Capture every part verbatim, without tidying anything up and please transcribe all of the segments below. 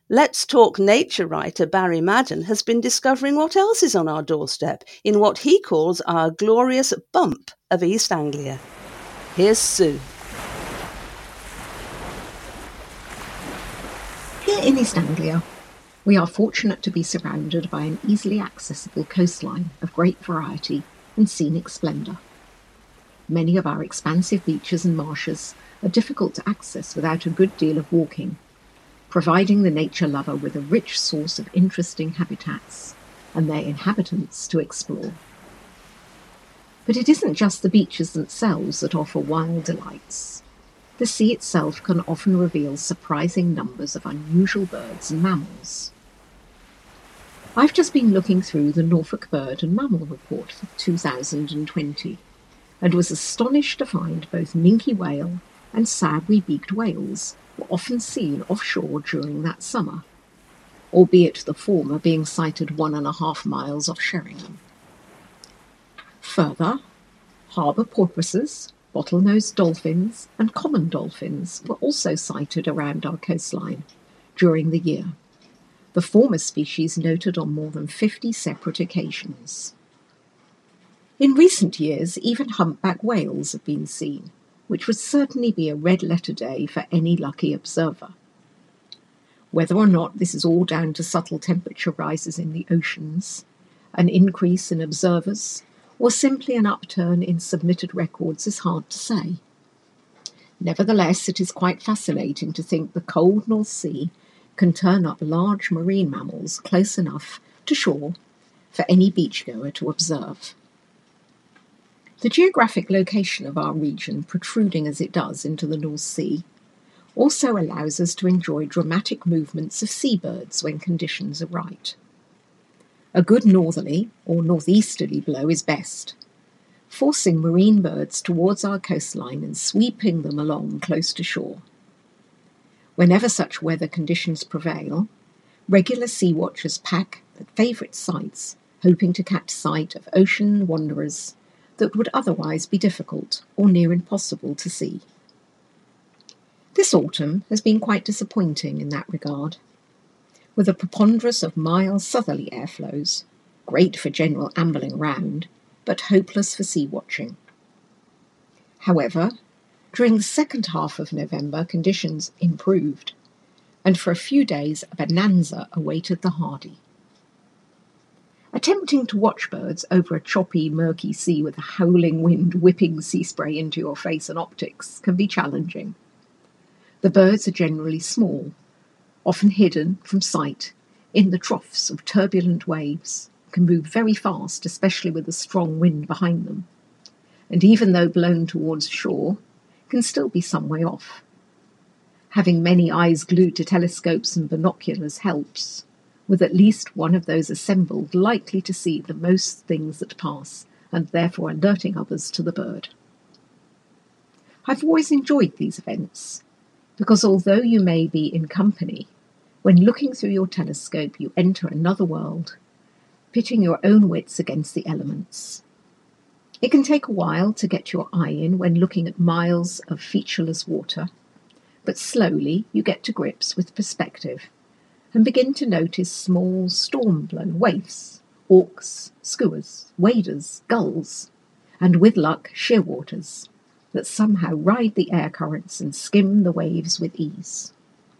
Let's Talk nature writer Barry Madden has been discovering what else is on our doorstep in what he calls our glorious bump of East Anglia. Here's Sue. Here in East Anglia, we are fortunate to be surrounded by an easily accessible coastline of great variety and scenic splendour. Many of our expansive beaches and marshes are difficult to access without a good deal of walking, providing the nature lover with a rich source of interesting habitats and their inhabitants to explore. But it isn't just the beaches themselves that offer wild delights. The sea itself can often reveal surprising numbers of unusual birds and mammals. I've just been looking through the Norfolk Bird and Mammal Report for two thousand twenty and was astonished to find both minke whale and Sawry-beaked whales were often seen offshore during that summer, albeit the former being sighted one and a half miles off Sheringham. Further, harbour porpoises, bottlenose dolphins and common dolphins were also sighted around our coastline during the year, the former species noted on more than fifty separate occasions. In recent years, even humpback whales have been seen, which would certainly be a red-letter day for any lucky observer. Whether or not this is all down to subtle temperature rises in the oceans, an increase in observers, or simply an upturn in submitted records is hard to say. Nevertheless, it is quite fascinating to think the cold North Sea can turn up large marine mammals close enough to shore for any beachgoer to observe. The geographic location of our region, protruding as it does into the North Sea, also allows us to enjoy dramatic movements of seabirds when conditions are right. A good northerly or northeasterly blow is best, forcing marine birds towards our coastline and sweeping them along close to shore. Whenever such weather conditions prevail, regular sea watchers pack at favourite sites, hoping to catch sight of ocean wanderers that would otherwise be difficult or near impossible to see. This autumn has been quite disappointing in that regard, with a preponderance of mild southerly airflows, great for general ambling around, but hopeless for sea watching. However, during the second half of November, conditions improved, and for a few days a bonanza awaited the hardy. Attempting to watch birds over a choppy, murky sea with a howling wind whipping sea spray into your face and optics can be challenging. The birds are generally small, often hidden from sight in the troughs of turbulent waves, can move very fast, especially with a strong wind behind them, and even though blown towards shore, can still be some way off. Having many eyes glued to telescopes and binoculars helps, with at least one of those assembled likely to see the most things that pass, and therefore alerting others to the bird. I've always enjoyed these events, because although you may be in company, when looking through your telescope you enter another world, pitting your own wits against the elements. It can take a while to get your eye in when looking at miles of featureless water, but slowly you get to grips with perspective and begin to notice small storm-blown waifs, auks, skuas, waders, gulls, and with luck shearwaters, that somehow ride the air currents and skim the waves with ease.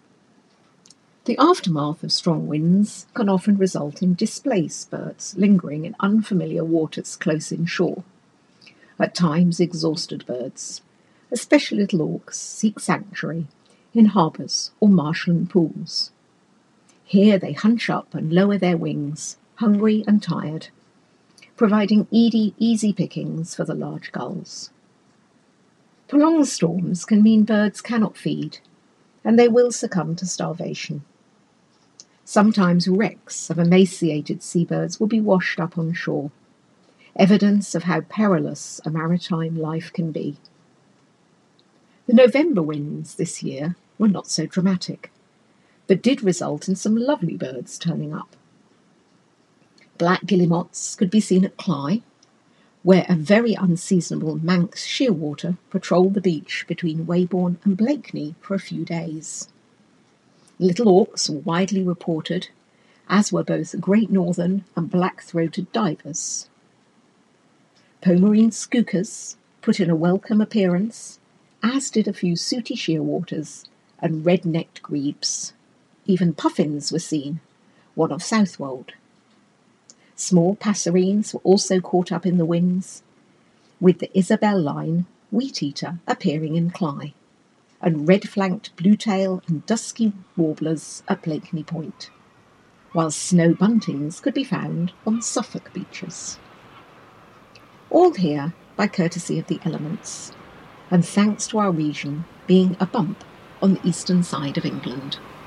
The aftermath of strong winds can often result in displaced birds lingering in unfamiliar waters close inshore. At times exhausted birds, especially little auks, seek sanctuary in harbours or marshland pools. Here they hunch up and lower their wings, hungry and tired, providing easy, easy pickings for the large gulls. Prolonged storms can mean birds cannot feed, and they will succumb to starvation. Sometimes wrecks of emaciated seabirds will be washed up on shore, evidence of how perilous a maritime life can be. The November winds this year were not so dramatic, but did result in some lovely birds turning up. Black guillemots could be seen at Cley, where a very unseasonable Manx shearwater patrolled the beach between Weybourne and Blakeney for a few days. Little auks were widely reported, as were both great northern and black-throated divers. Pomarine skookers put in a welcome appearance, as did a few sooty shearwaters and red-necked grebes. Even puffins were seen, one of Southwold. Small passerines were also caught up in the winds, with the Isabel line wheat-eater appearing in Cley, and red-flanked bluetail and dusky warblers at Blakeney Point, while snow buntings could be found on Suffolk beaches. All here by courtesy of the elements, and thanks to our region being a bump on the eastern side of England.